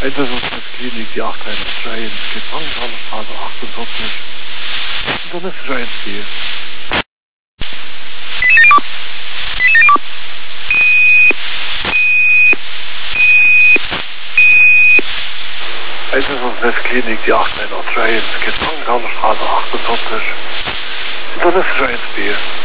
Klinik, die 813, Gefangenenstraße 48. Internistischer Endspiel. Klinik, die 813, Gefangenenstraße 48. Internistischer Endspiel.